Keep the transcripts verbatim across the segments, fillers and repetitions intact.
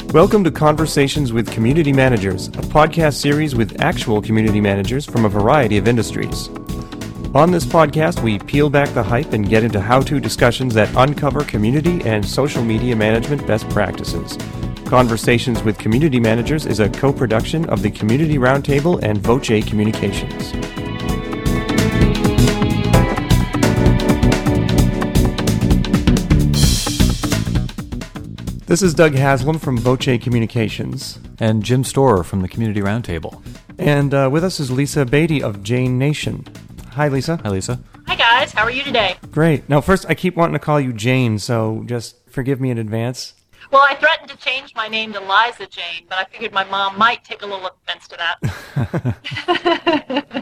Welcome to Conversations with Community Managers, a podcast series with actual community managers from a variety of industries. On this podcast, we peel back the hype and get into how-to discussions that uncover community and social media management best practices. Conversations with Community Managers is a co-production of the Community Roundtable and Voce Communications. This is Doug Haslam from Voce Communications. And Jim Storer from the Community Roundtable. And uh, with us is Lisa Beatty of Jane Nation. Hi, Lisa. Hi, Lisa. Hi, guys. How are you today? Great. Now, first, I keep wanting to call you Jane, so just forgive me in advance. Well, I threatened to change my name to Liza Jane, but I figured my mom might take a little offense to that.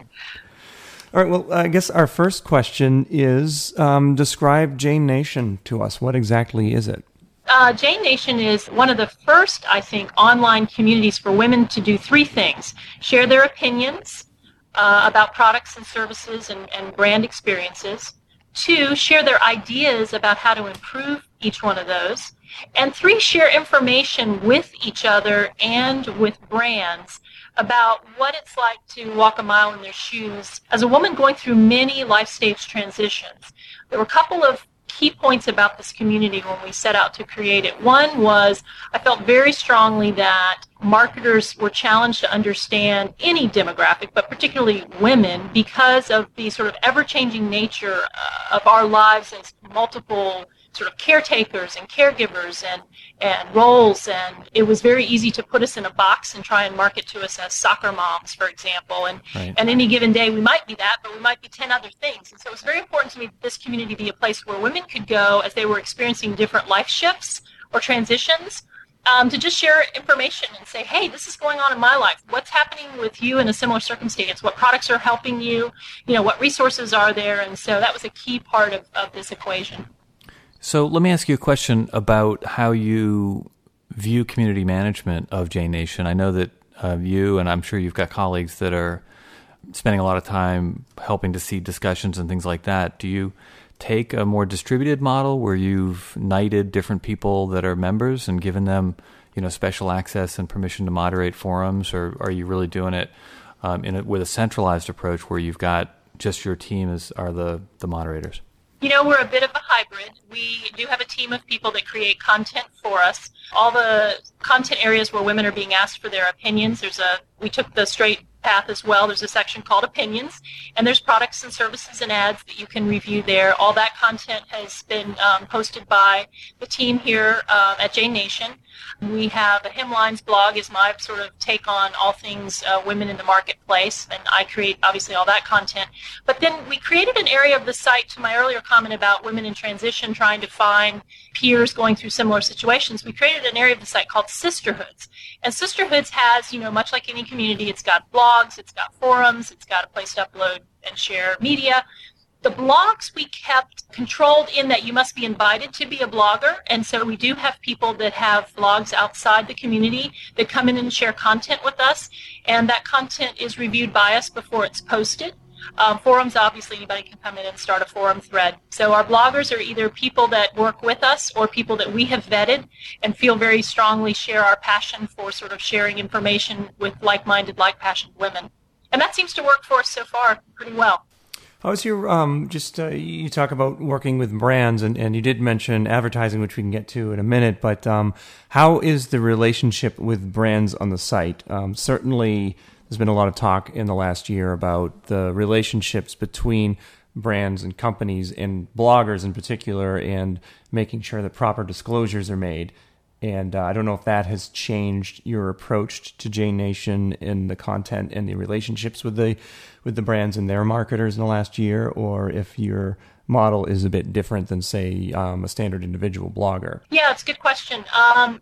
All right, well, I guess our first question is, um, describe Jane Nation to us. What exactly is it? Uh, Jane Nation is one of the first, I think, online communities for women to do three things. Share their opinions uh, about products and services and, and brand experiences. Two, share their ideas about how to improve each one of those. And three, share information with each other and with brands about what it's like to walk a mile in their shoes as a woman going through many life stage transitions. There were a couple of key points about this community when we set out to create it. One was I felt very strongly that marketers were challenged to understand any demographic, but particularly women, because of the sort of ever-changing nature uh, of our lives as multiple sort of caretakers and caregivers and, and roles, and it was very easy to put us in a box and try and market to us as soccer moms, for example, and, right. and any given day we might be that, but we might be ten other things. And so it was very important to me that this community be a place where women could go as they were experiencing different life shifts or transitions, um, to just share information and say, hey, this is going on in my life. What's happening with you in a similar circumstance? What products are helping you? You know, what resources are there? And so that was a key part of, of this equation. So let me ask you a question about how you view community management of Jane Nation. I know that uh, you, and I'm sure you've got colleagues that are spending a lot of time helping to seed discussions and things like that. Do you take a more distributed model where you've knighted different people that are members and given them, you know, special access and permission to moderate forums, or are you really doing it um, in a, with a centralized approach where you've got just your team as are the, the moderators? You know, we're a bit of a hybrid. We do have a team of people that create content for us. All the content areas where women are being asked for their opinions, there's a, we took the straight path as well. There's a section called opinions, and there's products and services and ads that you can review there. All that content has been um, posted by the team here uh, at Jane Nation. We have a Hemlines blog is my sort of take on all things uh, women in the marketplace, and I create obviously all that content. But then we created an area of the site, to my earlier comment about women in transition trying to find peers going through similar situations. We created an area of the site called Sisterhoods. And Sisterhoods has, you know, much like any community, it's got blogs, it's got forums, it's got a place to upload and share media. The blogs we kept controlled in that you must be invited to be a blogger, and so we do have people that have blogs outside the community that come in and share content with us, and that content is reviewed by us before it's posted. Um, forums, obviously, anybody can come in and start a forum thread. So our bloggers are either people that work with us or people that we have vetted and feel very strongly share our passion for sort of sharing information with like-minded, like-passionate women. And that seems to work for us so far pretty well. How's your, um, just, uh, you talk about working with brands, and, and you did mention advertising, which we can get to in a minute, but um, how is the relationship with brands on the site? Um, certainly, there's been a lot of talk in the last year about the relationships between brands and companies and bloggers in particular, and making sure that proper disclosures are made. And uh, I don't know if that has changed your approach to Jane Nation in the content and the relationships with the with the brands and their marketers in the last year, or if your model is a bit different than, say, um, a standard individual blogger. Yeah, it's a good question. Um,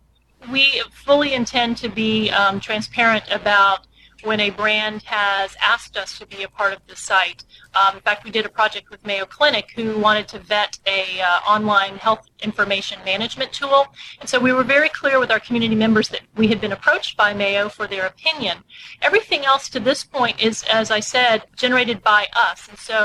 we fully intend to be um, transparent about when a brand has asked us to be a part of the site. Um, in fact, we did a project with Mayo Clinic who wanted to vet a uh, online health information management tool. And so we were very clear with our community members that we had been approached by Mayo for their opinion. Everything else to this point is, as I said, generated by us. And so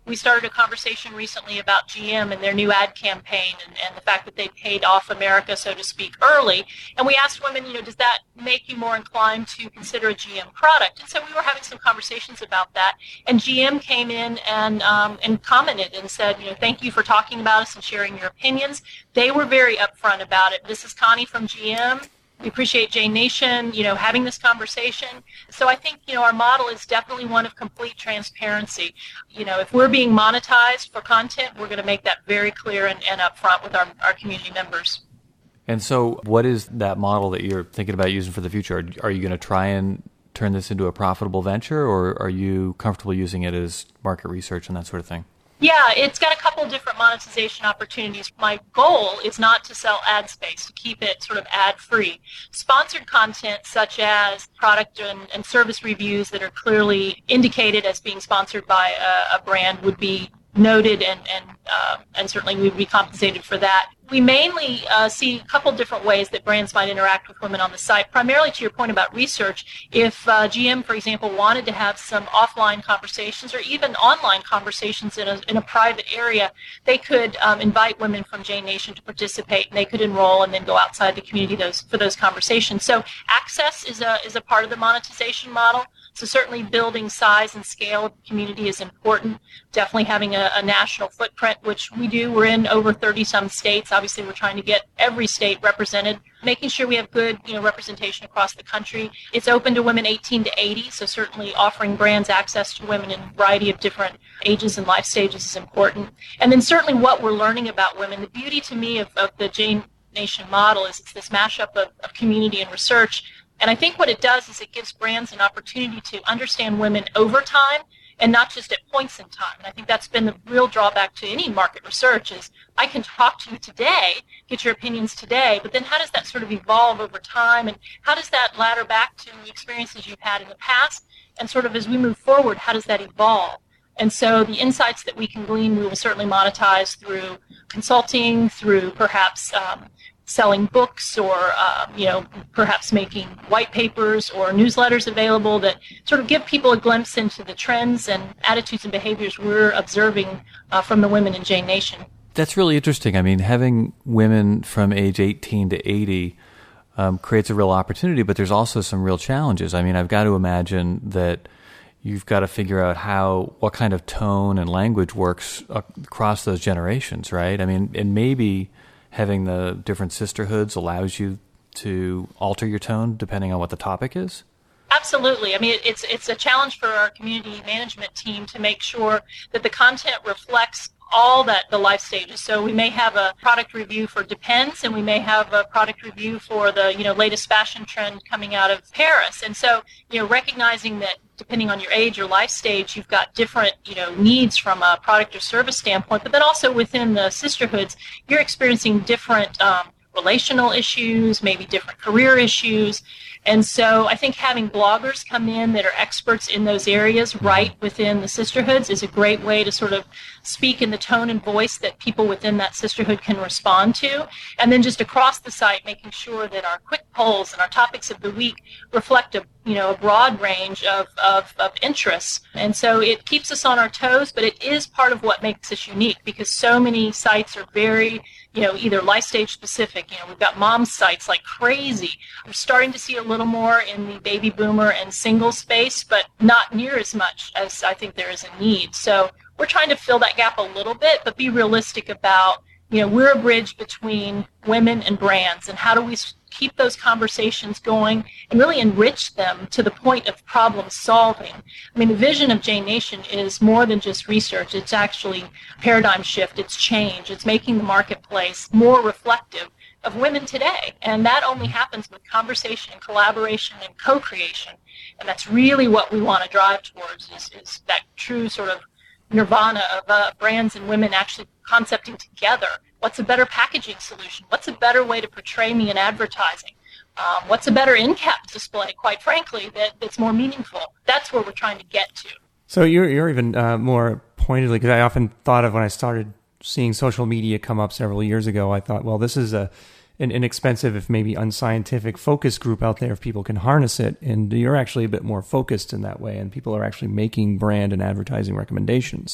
we started a conversation recently about G M and their new ad campaign and, and the fact that they paid off America, so to speak, early. And we asked women, you know, does that make you more inclined to consider a G M product? And so we were having some conversations about that. And G M came in and um, and commented and said, you know, thank you for talking about us and sharing your opinions. They were very upfront about it. This is Connie from G M. We appreciate Jane Nation, you know, having this conversation. So I think, you know, our model is definitely one of complete transparency. You know, if we're being monetized for content, we're going to make that very clear and, and upfront with our, our community members. And so what is that model that you're thinking about using for the future? Are, are you going to try and turn this into a profitable venture, or are you comfortable using it as market research and that sort of thing? Yeah, it's got a couple different monetization opportunities. My goal is not to sell ad space, to keep it sort of ad-free. Sponsored content such as product and, and service reviews that are clearly indicated as being sponsored by a, a brand would be noted, and and, uh, and certainly we would be compensated for that. We mainly uh, see a couple different ways that brands might interact with women on the site. Primarily, to your point about research, if uh, G M, for example, wanted to have some offline conversations or even online conversations in a, in a private area, they could um, invite women from Jane Nation to participate, and they could enroll and then go outside the community those, for those conversations. So access is a, is a part of the monetization model. So certainly building size and scale of the community is important. Definitely having a, a national footprint, which we do. We're in over thirty-some states. Obviously, we're trying to get every state represented, making sure we have good, you know, representation across the country. It's open to women eighteen to eighty, so certainly offering brands access to women in a variety of different ages and life stages is important. And then certainly what we're learning about women. The beauty to me of, of the Jane Nation model is it's this mashup of, of community and research. And I think what it does is it gives brands an opportunity to understand women over time and not just at points in time. And I think that's been the real drawback to any market research is I can talk to you today, get your opinions today, but then how does that sort of evolve over time, and how does that ladder back to experiences you've had in the past, and sort of as we move forward, how does that evolve? And so the insights that we can glean, we will certainly monetize through consulting, through perhaps um, selling books, or uh, you know, perhaps making white papers or newsletters available that sort of give people a glimpse into the trends and attitudes and behaviors we're observing uh, from the women in Jane Nation. That's really interesting. I mean, having women from age eighteen to eighty um, creates a real opportunity, but there's also some real challenges. I mean, I've got to imagine that you've got to figure out how, what kind of tone and language works across those generations, right? I mean, and maybe having the different sisterhoods allows you to alter your tone depending on what the topic is? Absolutely. I mean, it's it's a challenge for our community management team to make sure that the content reflects all that the life stages. So we may have a product review for Depends, and we may have a product review for the, you know, latest fashion trend coming out of Paris. And so, you know, recognizing that depending on your age or life stage, you've got different, you know, needs from a product or service standpoint, but then also within the sisterhoods, you're experiencing different um, relational issues, maybe different career issues. And so I think having bloggers come in that are experts in those areas right within the sisterhoods is a great way to sort of speak in the tone and voice that people within that sisterhood can respond to. And then just across the site, making sure that our quick polls and our topics of the week reflect a, you know, a broad range of, of, of interests. And so it keeps us on our toes, but it is part of what makes us unique, because so many sites are very, you know, either life stage specific. You know, we've got mom sites like crazy. We're starting to see a little more in the baby boomer and single space, but not near as much as I think there is a need. So we're trying to fill that gap a little bit, but be realistic about, you know, we're a bridge between women and brands, and how do we keep those conversations going and really enrich them to the point of problem solving. I mean, the vision of Jane Nation is more than just research. It's actually paradigm shift. It's change. It's making the marketplace more reflective of women today. And that only happens with conversation and collaboration and co-creation. And that's really what we want to drive towards, is, is that true sort of nirvana of uh, brands and women actually concepting together. What's a better packaging solution? What's a better way to portray me in advertising? Um, what's a better in-cap display, quite frankly, that, that's more meaningful? That's where we're trying to get to. So you're you're even uh, more pointedly, because I often thought of when I started seeing social media come up several years ago, I thought, well, this is a an inexpensive, if maybe unscientific, focus group out there if people can harness it. And you're actually a bit more focused in that way, and people are actually making brand and advertising recommendations.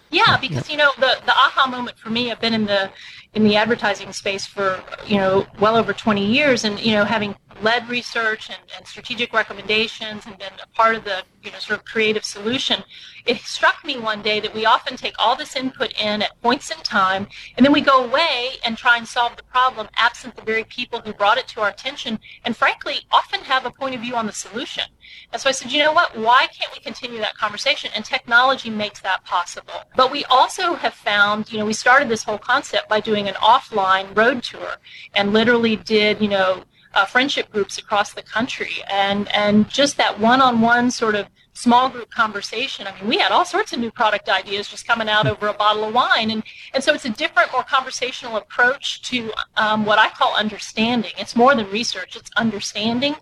Yeah, because, you know, the, the aha moment for me, I've been in the in the advertising space for, you know, well over twenty years, and, you know, having led research and, and strategic recommendations and been a part of the, you know, sort of creative solution, it struck me one day that we often take all this input in at points in time, and then we go away and try and solve the problem absent the very people who brought it to our attention, and frankly, often have a point of view on the solution. And so I said, you know what, why can't we continue that conversation? And technology makes that possible. But we also have found, you know, we started this whole concept by doing an offline road tour and literally did, you know, uh, friendship groups across the country. And, and just that one-on-one sort of small group conversation. I mean, we had all sorts of new product ideas just coming out over a bottle of wine. And, and so it's a different, more conversational approach to um, what I call understanding. It's more than research, it's understanding.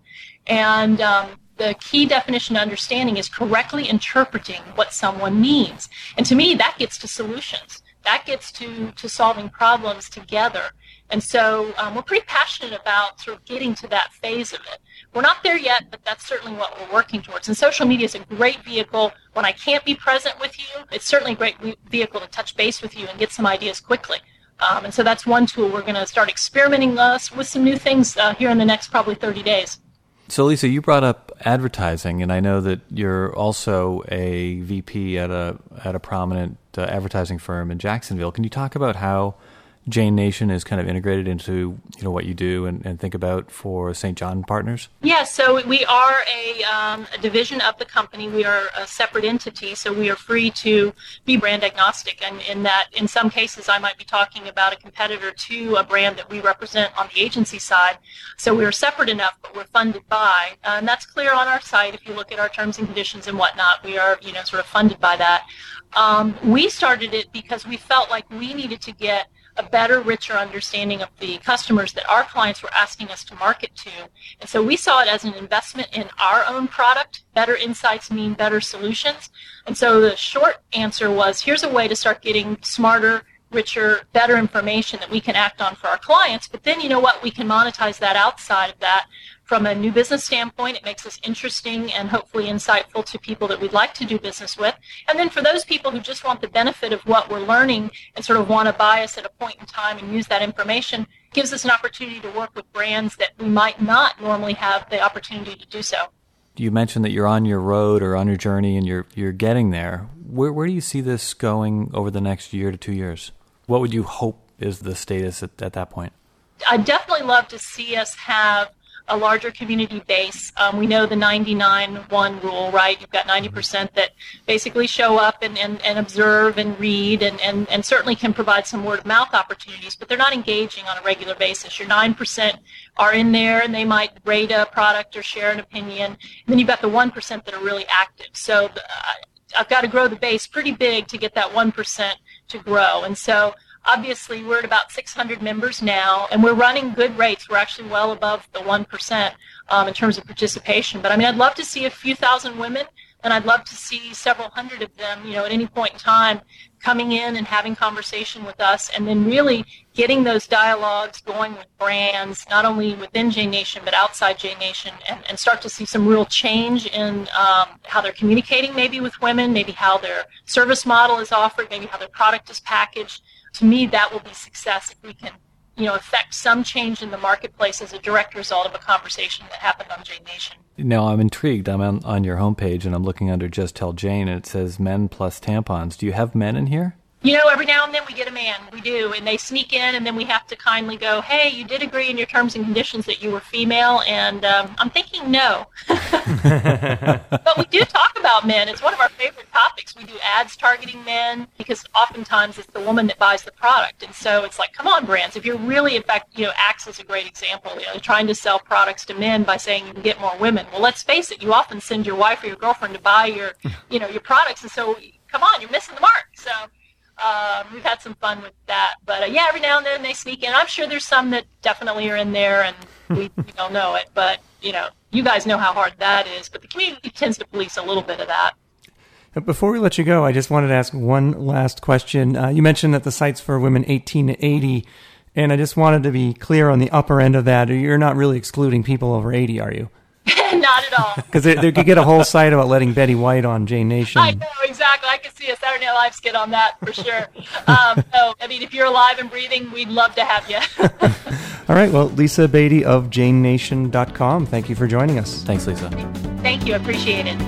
And um, the key definition of understanding is correctly interpreting what someone means. And to me, that gets to solutions. That gets to, to solving problems together. And so um, we're pretty passionate about sort of getting to that phase of it. We're not there yet, but that's certainly what we're working towards. And social media is a great vehicle. When I can't be present with you, it's certainly a great vehicle to touch base with you and get some ideas quickly. Um, and so that's one tool. We're going to start experimenting us with some new things uh, here in the next probably thirty days. So, Lisa, you brought up advertising, and I know that you're also a V P at a at a prominent uh, advertising firm in Jacksonville. Can you talk about how Jane Nation is kind of integrated into, you know, what you do and, and think about for Saint John Partners? Yeah, so we are a, um, a division of the company. We are a separate entity, so we are free to be brand agnostic. And in that, in some cases, I might be talking about a competitor to a brand that we represent on the agency side. So we are separate enough, but we're funded by, uh, and that's clear on our site. If you look at our terms and conditions and whatnot, we are, you know, sort of funded by that. Um, we started it because we felt like we needed to get a better, richer understanding of the customers that our clients were asking us to market to. And so we saw it as an investment in our own product. Better insights mean better solutions. And so the short answer was, here's a way to start getting smarter, richer, better information that we can act on for our clients. But then, you know what, we can monetize that outside of that. From a new business standpoint, it makes us interesting and hopefully insightful to people that we'd like to do business with. And then for those people who just want the benefit of what we're learning and sort of want to buy us at a point in time and use that information, gives us an opportunity to work with brands that we might not normally have the opportunity to do so. You mentioned that you're on your road or on your journey and you're you're getting there. Where where do you see this going over the next year to two years? What would you hope is the status at, at that point? I'd definitely love to see us have a larger community base. Um, we know the ninety-nine one rule, right? You've got ninety percent that basically show up and, and, and observe and read and, and, and certainly can provide some word-of-mouth opportunities, but they're not engaging on a regular basis. Your nine percent are in there and they might rate a product or share an opinion. And then you've got the one percent that are really active. So the, I've got to grow the base pretty big to get that one percent to grow. And so obviously, we're at about six hundred members now, and we're running good rates. We're actually well above the one percent um, in terms of participation. But, I mean, I'd love to see a few thousand women, and I'd love to see several hundred of them, you know, at any point in time coming in and having conversation with us, and then really getting those dialogues going with brands, not only within Jane Nation, but outside Jane Nation, and, and start to see some real change in um, how they're communicating maybe with women, maybe how their service model is offered, maybe how their product is packaged. To me, that will be success if we can, you know, affect some change in the marketplace as a direct result of a conversation that happened on Jane Nation. Now, I'm intrigued. I'm on, on your homepage, and I'm looking under Just Tell Jane, and it says men plus tampons. Do you have men in here? You know, every now and then we get a man. We do. And they sneak in, and then we have to kindly go, hey, you did agree in your terms and conditions that you were female, and um, I'm thinking no. But we do talk about men. It's one of our favorite topics. We do ads targeting men because oftentimes it's the woman that buys the product. And so it's like, come on, brands. If you're really, in fact, you know, Axe is a great example. You know, trying to sell products to men by saying you can get more women. Well, let's face it. You often send your wife or your girlfriend to buy your, you know, your products. And so, come on, you're missing the mark. So Um, we've had some fun with that, but uh, yeah, every now and then they sneak in. I'm sure there's some that definitely are in there, and we, we don't know it. But you know, you guys know how hard that is. But the community tends to police a little bit of that. Before we let you go, I just wanted to ask one last question. Uh, you mentioned that the site's for women eighteen to eighty, and I just wanted to be clear on the upper end of that. You're not really excluding people over eighty, are you? Not not at all. Because they, they could get a whole site about letting Betty White on J Nation. I know, exactly. I could see a Saturday Night Live skit on that for sure. Um, so, I mean, if you're alive and breathing, we'd love to have you. All right. Well, Lisa Beatty of Jane Nation dot com, thank you for joining us. Thanks, Lisa. Thank you. Appreciate it.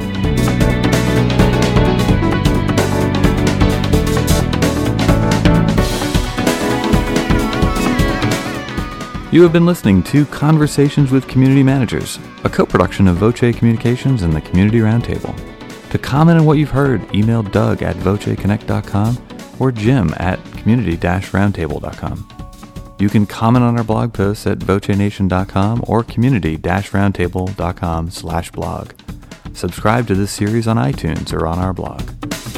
You have been listening to Conversations with Community Managers, a co-production of Voce Communications and the Community Roundtable. To comment on what you've heard, email Doug at voce connect dot com or Jim at community dash roundtable dot com. You can comment on our blog posts at voce nation dot com or community dash roundtable dot com slash blog. Subscribe to this series on iTunes or on our blog.